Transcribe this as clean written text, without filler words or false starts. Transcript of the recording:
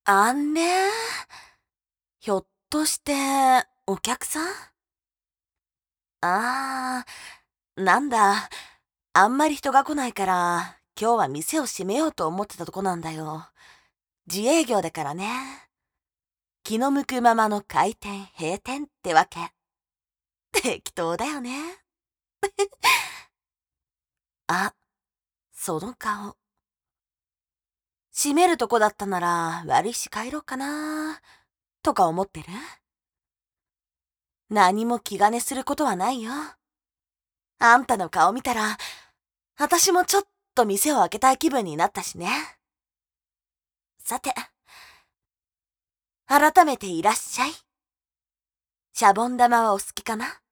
あんね。ひょっとして、お客さん？あなんだ。あんまり人が来ないから、今日は店を閉めようと思ってたとこなんだよ。自営業だからね。気の向くままの開店、閉店ってわけ。適当だよね。あ、その顔。閉めるとこだったなら悪いし帰ろうかな、とか思ってる？何も気兼ねすることはないよ。あんたの顔見たら、私もちょっと店を開けたい気分になったしね。さて、改めていらっしゃい。シャボン玉はお好きかな？